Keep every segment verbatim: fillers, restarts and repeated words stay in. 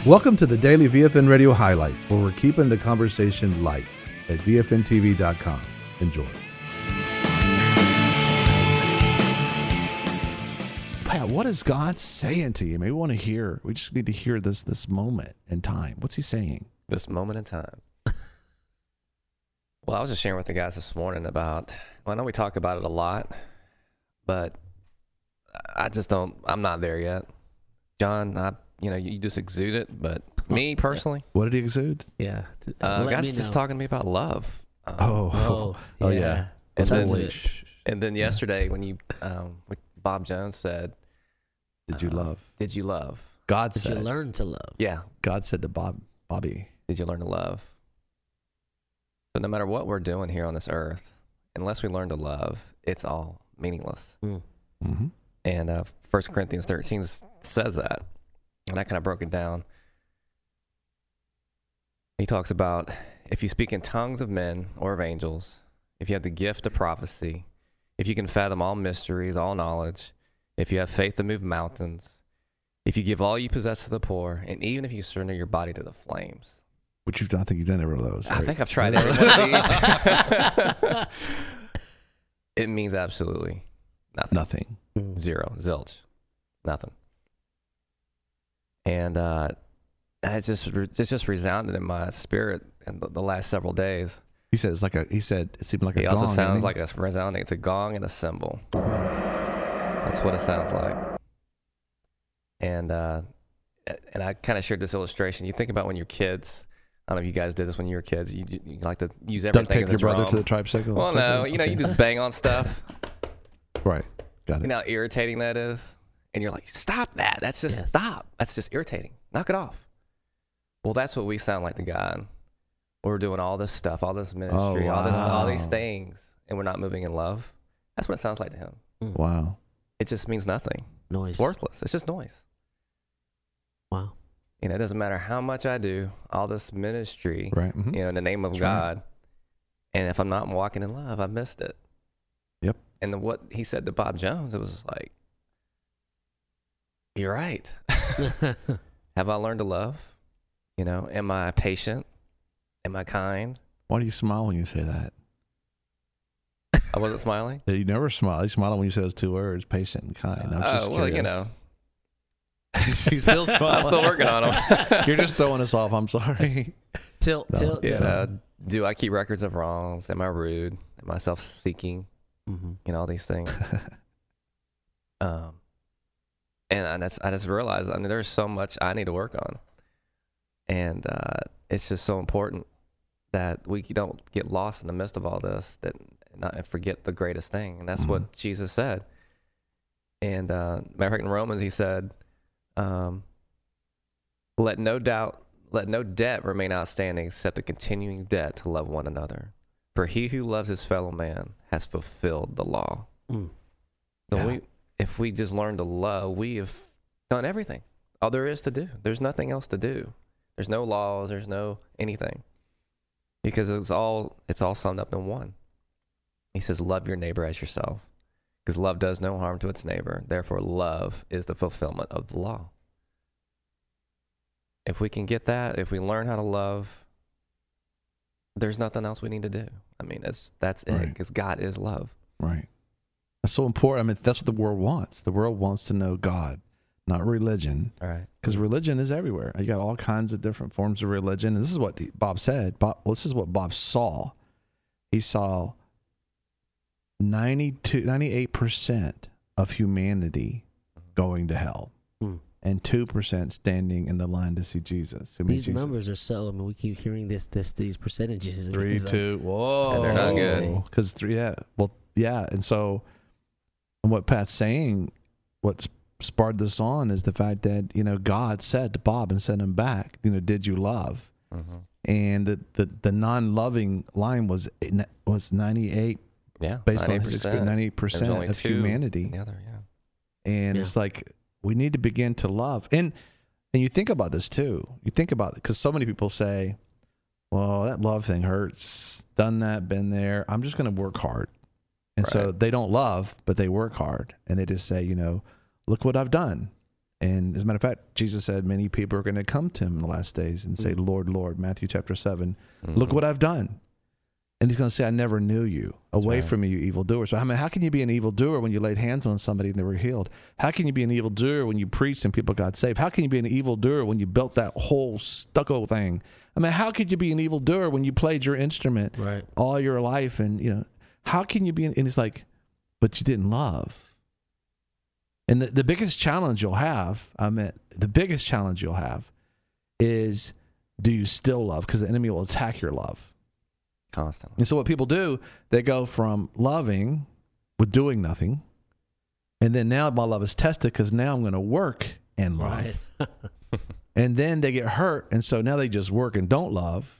Welcome to the Daily V F N Radio Highlights, where we're keeping the conversation light at V F N T V dot com. Enjoy. Pat, what is God saying to you? Maybe we want to hear. We just need to hear this this moment in time. What's he saying? This moment in time. Well, I was just sharing with the guys this morning about, well, I know we talk about it a lot, but I just don't, I'm not there yet. John, I, you know, you just exude it, but me personally. What did he exude? Yeah. Uh, guys just talking to me about love. Um, Oh, oh, oh yeah. yeah. And then, Totally. and then yesterday when you, um, when Bob Jones said, Did you uh, love? Did you love? God Did said. you learn to love? Yeah. God said to Bob, Bobby. Did you learn to love? So no matter what we're doing here on this earth, unless we learn to love, it's all meaningless. Mm. Mm-hmm. And uh, First Corinthians thirteen says that. And I kind of broke it down. He talks about if you speak in tongues of men or of angels, if you have the gift of prophecy, if you can fathom all mysteries, all knowledge, if you have faith to move mountains, if you give all you possess to the poor, and even if you surrender your body to the flames. Which you've done, I think you've done every one of those. I right? think I've tried every one of these. It means absolutely nothing. Nothing. Mm. Zero. Zilch. Nothing. And uh, it just it just resounded in my spirit in the, the last several days. He said it's like a. He said it seemed like He a also gong, sounds didn't he? like a resounding. It's a gong and a cymbal. That's what it sounds like. And uh, and I kind of shared this illustration. You think about when you're kids. I don't know if you guys did this when you were kids. You, you like to use everything Duct tape as a your brother drum. to the tricycle. Well, no, you know, Okay. you just bang on stuff. Right. Got it. You know how irritating that is? And you're like, stop that. That's just, Yes. stop. That's just irritating. Knock it off. Well, that's what we sound like to God. We're doing all this stuff, all this ministry, Oh, all this, all these wow. things, and we're not moving in love. That's what it sounds like to him. Wow. It just means nothing. Noise. It's worthless. It's just noise. Wow. You know, it doesn't matter how much I do, all this ministry, Right. Mhm. you know, in the name of That's right. God. And if I'm not walking in love, I've missed it. Yep. And then what he said to Bob Jones, it was like, you're right. Have I learned to love? You know, am I patient? Am I kind? Why do you smile when you say that? I wasn't smiling. You never smile. You smile when you say those two words, patient and kind. I'm just Oh, well, you curious. know, She's still smiling. I'm still working on them. You're just throwing us off. I'm sorry. Till, No. till. You know, do I keep records of wrongs? Am I rude? Am I self-seeking? Mm-hmm. You know, all these things. um, and I just, I just realized, I mean, there's so much I need to work on. And uh, it's just so important that we don't get lost in the midst of all this, that not and forget the greatest thing. And that's Mhm. what Jesus said. And uh, matter of fact, in Romans, he said, um, let no doubt, let no debt remain outstanding except a continuing debt to love one another. For he who loves his fellow man has fulfilled the law. Mm. So Yeah. we, if we just learn to love, we have done everything. All there is to do. There's nothing else to do. There's no laws. There's no anything, because it's all it's all summed up in one. He says, "Love your neighbor as yourself," because love does no harm to its neighbor. Therefore, love is the fulfillment of the law. If we can get that, if we learn how to love, there's nothing else we need to do. I mean, that's that's it, Right. because God is love. Right. That's so important. I mean, that's what the world wants. The world wants to know God, not religion, All right. because religion is everywhere. You got all kinds of different forms of religion. And this is what Bob said. Bob, well, this is what Bob saw. He saw ninety-two, ninety-eight percent of humanity going to hell, Hmm. and two percent standing in the line to see Jesus. Who means These Jesus. numbers are so. I mean, we keep hearing this, this, these percentages. Three, It's like, two, whoa. They're not good. Because three, yeah. Well, yeah. And so, and what Pat's saying, what's sparred this on is the fact that, you know, God said to Bob and sent him back, you know, did you love? Mm-hmm. And the, the, the non-loving line was was ninety-eight, Yeah. based on his experience, ninety-eight percent only of two humanity. The other, yeah. And Yeah. it's like, we need to begin to love. And and you think about this too. You think about it, because so many people say, well, that love thing hurts. Done that, been there. I'm just going to work hard. And so Right. they don't love, but they work hard. And they just say, you know, look what I've done. And as a matter of fact, Jesus said many people are going to come to him in the last days and say, Mm. Lord, Lord, Matthew chapter seven, Mhm. look what I've done. And he's going to say, I never knew you. Away right. from me, you evildoer. So I mean, how can you be an evildoer when you laid hands on somebody and they were healed? How can you be an evildoer when you preached and people got saved? How can you be an evildoer when you built that whole stucco thing? I mean, how could you be an evildoer when you played your instrument Right. all your life? And, you know, how can you be, an, and it's like, but you didn't love. And the, the biggest challenge you'll have, I mean, the biggest challenge you'll have is, do you still love? Because the enemy will attack your love. Constantly. And so what people do, they go from loving with doing nothing. And then now my love is tested because now I'm going to work and love. Right. And then they get hurt. And so now they just work and don't love.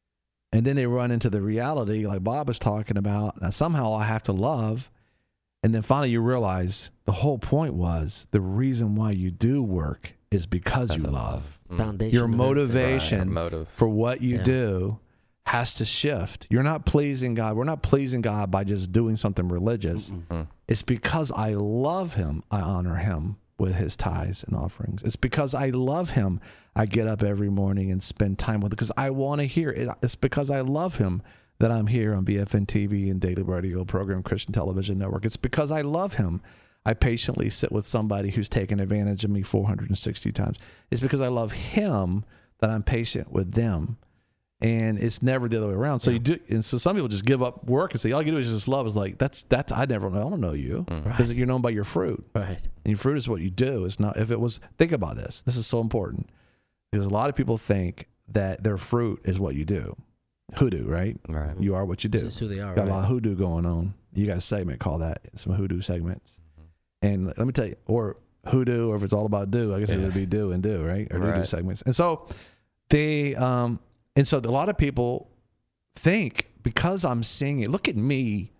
And then they run into the reality like Bob was talking about. Now somehow I have to love. And then finally you realize the whole point was the reason why you do work is because That's you a love. Mm. Foundation. Your of everything. motivation Right, our motive. for what you Yeah. do has to shift. You're not pleasing God. We're not pleasing God by just doing something religious. Mm-mm. Mm. It's because I love him, I honor him with his tithes and offerings. It's because I love him, I get up every morning and spend time with him because I want to hear it. It's because I love him that I'm here on B F N T V and Daily Radio Program, Christian Television Network. It's because I love him. I patiently sit with somebody who's taken advantage of me four hundred sixty times. It's because I love him that I'm patient with them. And it's never the other way around. So Yeah. you do, and so some people just give up work and say, all you do is just love. Is like, that's, that's, I never know. I don't know you. Mm. Because you're known by your fruit. Right. And your fruit is what you do. It's not, if it was, think about this. This is so important. Because a lot of people think that their fruit is what you do. Hoodoo, right? Right. You are what you do. That's who they are. Got a lot Right. of hoodoo going on. You got a segment called that, some hoodoo segments. And let me tell you, or hoodoo, or if it's all about do, I guess it Yeah. would be do and do, right? Or do do Right. segments. And so they, um, and so a lot of people think because I'm singing, look at me.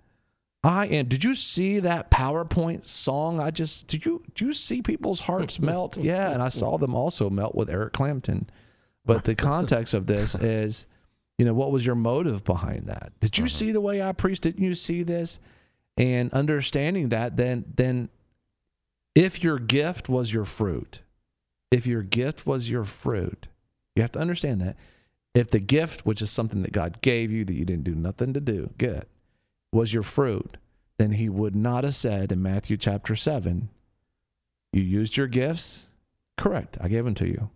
I am. Did you see that PowerPoint song? I just, did you, did you see people's hearts melt? Yeah. And I saw them also melt with Eric Clapton. But the context of this is, you know, what was your motive behind that? Did you Mhm. see the way I preached? Didn't you see this? And understanding that, then, then if your gift was your fruit, if your gift was your fruit, you have to understand that. If the gift, which is something that God gave you that you didn't do nothing to do, get, was your fruit, then he would not have said in Matthew chapter seven, you used your gifts, correct, I gave them to you,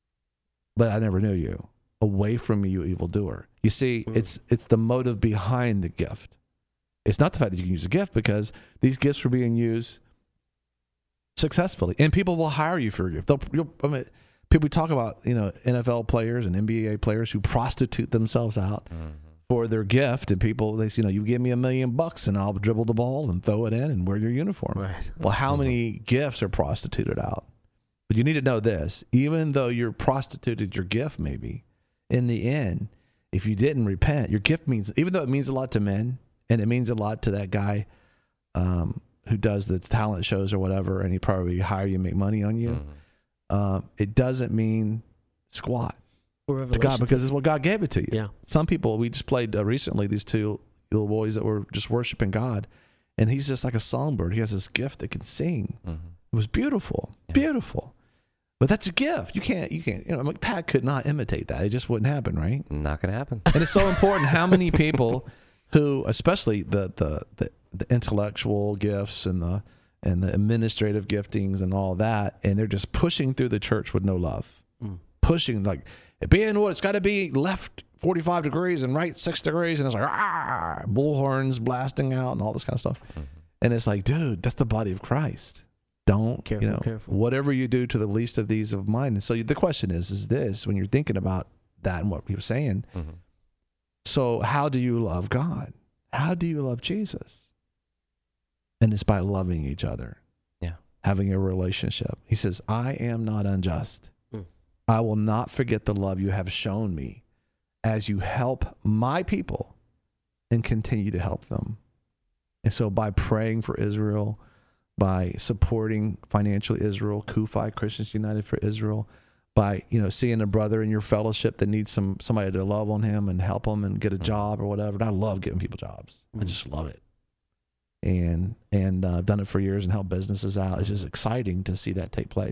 but I never knew you. Away from me, you evildoer. You see, Mm. it's it's the motive behind the gift. It's not the fact that you can use a gift, because these gifts were being used successfully, and people will hire you for a gift. They'll, you'll, I mean, people talk about, you know, N F L players and N B A players who prostitute themselves out Mhm. for their gift, and people, they say, you know, you give me a million bucks and I'll dribble the ball and throw it in and wear your uniform. Right. Well, how many gifts are prostituted out? But you need to know this: even though you're prostituted your gift, maybe in the end, if you didn't repent, your gift means, even though it means a lot to men and it means a lot to that guy um, who does the talent shows or whatever, and he probably hire you and make money on you. Mhm. Um, it doesn't mean squat Or to God, Revelation. because it's what God gave it to you. Yeah. Some people, we just played uh, recently, these two little boys that were just worshiping God, and he's just like a songbird. He has this gift that can sing. Mhm. It was beautiful, Yeah. beautiful. But that's a gift. You can't, you can't, you know, like Pat could not imitate that. It just wouldn't happen, right? Not gonna happen. And it's so important how many people who, especially the, the, the, the intellectual gifts and the, and the administrative giftings and all that, and they're just pushing through the church with no love. Mm. Pushing, like, being what it's got to be left forty-five degrees and right six degrees. And it's like, ah, bullhorns blasting out and all this kind of stuff. Mhm. And it's like, dude, that's the body of Christ. Don't, Careful, you know, careful. whatever you do to the least of these of mine. And so the question is, is this, when you're thinking about that and what he was saying, Mhm. so how do you love God? How do you love Jesus? And it's by loving each other. Yeah. Having a relationship. He says, I am not unjust. Mm. I will not forget the love you have shown me as you help my people and continue to help them. And so by praying for Israel, by supporting financially Israel, Kufi, Christians United for Israel, by, you know, seeing a brother in your fellowship that needs some somebody to love on him and help him and get a Mhm. job or whatever. And I love giving people jobs. I Mhm. just love it. And and uh, I've done it for years and helped businesses out. It's just exciting to see that take place.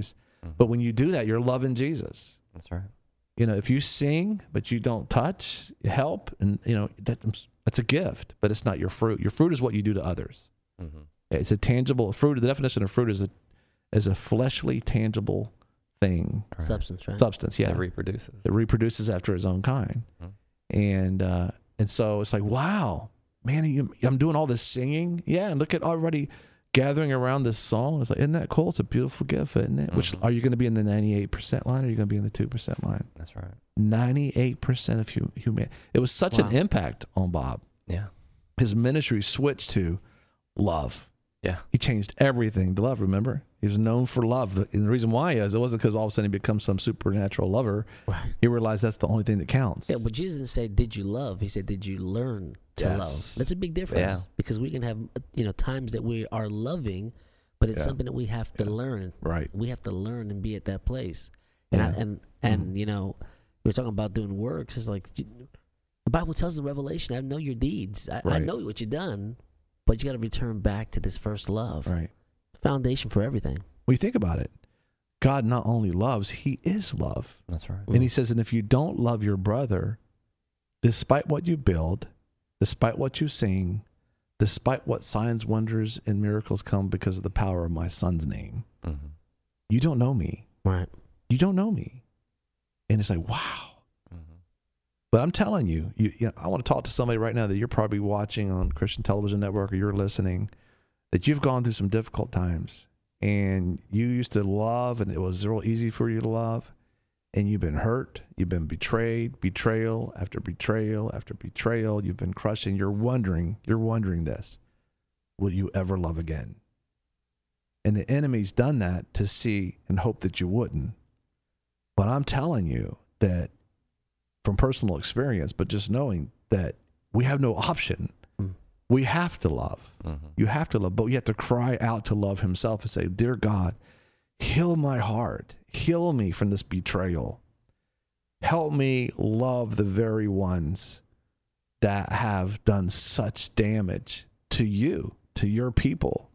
But when you do that, you're loving Jesus. That's right. You know, if you sing but you don't touch, help, and you know that's that's a gift, but it's not your fruit. Your fruit is what you do to others. Mm-hmm. It's a tangible fruit. The definition of fruit is a is a fleshly, tangible thing. Right. Substance, right? Substance, yeah. It reproduces. It reproduces after its own kind. Mm-hmm. And uh, and so it's like, wow, man, you, I'm doing all this singing. Yeah, and look at already gathering around this song. It's like, isn't that cool? It's a beautiful gift, isn't it? Mm-hmm. Which, are you going to be in the ninety-eight percent line or are you going to be in the two percent line? That's right. ninety-eight percent of hu- humanity. It was such Wow. an impact on Bob. Yeah. His ministry switched to love. Yeah. He changed everything to love, remember? He was known for love. And the reason why is it wasn't because all of a sudden he becomes some supernatural lover. Right. He realized that's the only thing that counts. Yeah, but Jesus didn't say, "Did you love?" He said, "Did you learn to Yes. love?" That's a big difference Yeah. because we can have, you know, times that we are loving, but it's Yeah. something that we have to Yeah. learn. Right. We have to learn and be at that place. And I, Yeah. and and you know, we we're talking about doing works. It's like you, the Bible tells us in Revelation, "I know your deeds. I, I Right. know what you've done, but you got to return back to this first love, Right. foundation for everything." When you think about it, God not only loves, he is love. That's right. And he says, and if you don't love your brother, despite what you build, despite what you sing, despite what signs, wonders, and miracles come because of the power of my son's name, Mm-hmm. you don't know me. Right. You don't know me. And it's like, wow. Mm-hmm. But I'm telling you, you, you know, I want to talk to somebody right now that you're probably watching on Christian Television Network or you're listening, that you've gone through some difficult times and you used to love and it was real easy for you to love and you've been hurt, you've been betrayed, betrayal after betrayal after betrayal, you've been crushed and you're wondering, you're wondering this, will you ever love again? And the enemy's done that to see and hope that you wouldn't. But I'm telling you that from personal experience, but just knowing that we have no option. Mm. We have to love. Mm-hmm. You have to love, but you have to cry out to love himself and say, dear God, heal my heart. Heal me from this betrayal. Help me love the very ones that have done such damage to you, to your people,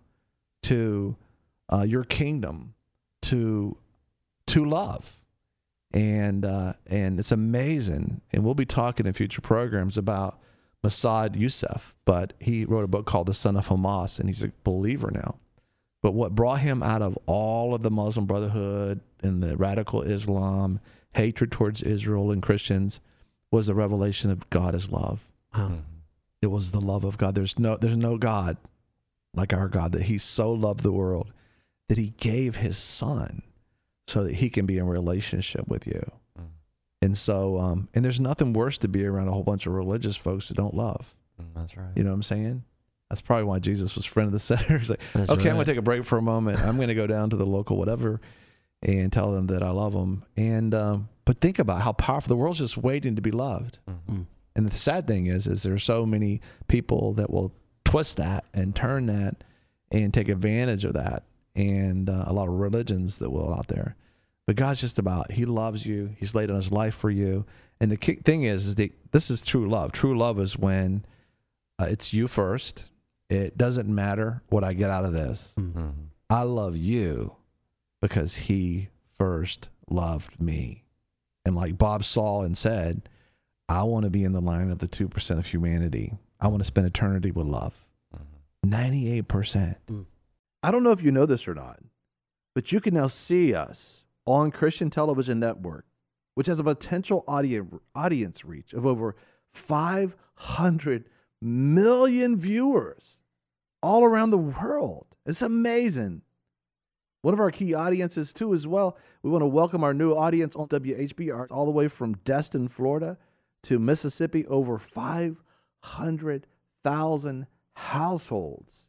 to uh, your kingdom, to to love. And uh, and it's amazing. And we'll be talking in future programs about Massad Youssef, but he wrote a book called The Son of Hamas, and he's a believer now. But what brought him out of all of the Muslim Brotherhood and the radical Islam, hatred towards Israel and Christians, was the revelation of God as love. Wow. Mm-hmm. It was the love of God. There's no there's no God like our God, that he so loved the world that he gave his son so that he can be in relationship with you. Mm. And so, um, and there's nothing worse to be around a whole bunch of religious folks who don't love. Mm, that's right. You know what I'm saying? That's probably why Jesus was friend of the sinner. He's like, That's okay, I'm right. going to take a break for a moment. I'm going to go down to the local whatever and tell them that I love them. And, um, but think about how powerful the world's just waiting to be loved. Mm-hmm. Mm. And the sad thing is, is there's so many people that will twist that and turn that and take advantage of that. And uh, a lot of religions that will out there. But God's just about, he loves you. He's laid on his life for you. And the key thing is, is that this is true love. True love is when uh, it's you first. It doesn't matter what I get out of this. Mm-hmm. I love you because he first loved me. And like Bob saw and said, I want to be in the line of the two percent of humanity. I want to spend eternity with love. Mm-hmm. ninety-eight percent. Mm. I don't know if you know this or not, but you can now see us on Christian Television Network, which has a potential audience audience reach of over five hundred million viewers all around the world. It's amazing. One of our key audiences, too, as well. We want to welcome our new audience on W H B R all the way from Destin, Florida to Mississippi, over five hundred thousand households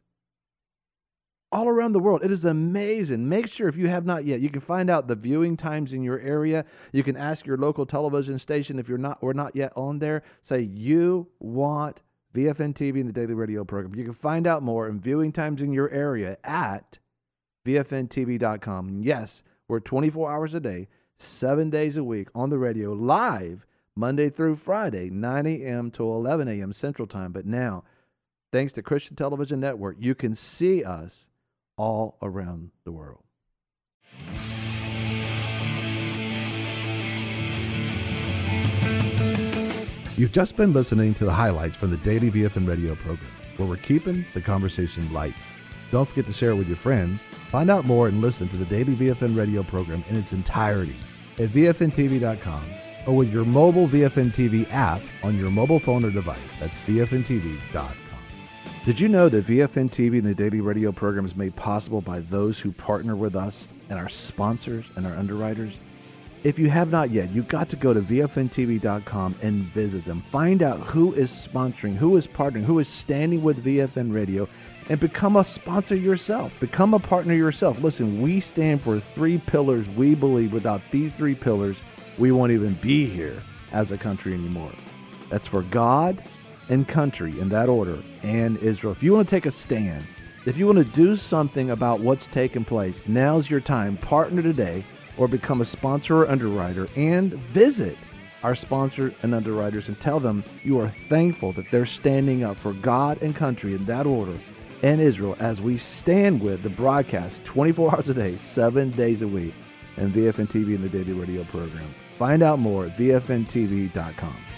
all around the world. It is amazing. Make sure, if you have not yet, you can find out the viewing times in your area. You can ask your local television station if you're not we're not yet on there. Say you want V F N T V and the Daily Radio program. You can find out more and viewing times in your area at V F N T V dot com. Yes, we're twenty-four hours a day, seven days a week on the radio, live Monday through Friday, nine a.m. to eleven a.m. Central Time. But now, thanks to Christian Television Network, you can see us all around the world. You've just been listening to the highlights from the Daily V F N Radio program, where we're keeping the conversation light. Don't forget to share it with your friends. Find out more and listen to the Daily V F N Radio program in its entirety at V F N T V dot com or with your mobile V F N T V app on your mobile phone or device. That's V F N T V dot com. Did you know that V F N T V and the Daily Radio program is made possible by those who partner with us and our sponsors and our underwriters? If you have not yet, you've got to go to V F N T V dot com and visit them. Find out who is sponsoring, who is partnering, who is standing with V F N Radio, and become a sponsor yourself. Become a partner yourself. Listen, we stand for three pillars. We believe without these three pillars, we won't even be here as a country anymore. That's for God and country in that order, and Israel. If you want to take a stand, if you want to do something about what's taking place, now's your time. Partner today or become a sponsor or underwriter, and visit our sponsors and underwriters and tell them you are thankful that they're standing up for God and country in that order and Israel as we stand with the broadcast twenty-four hours a day, seven days a week, and V F N T V and the Daily Radio program. Find out more at V F N T V dot com.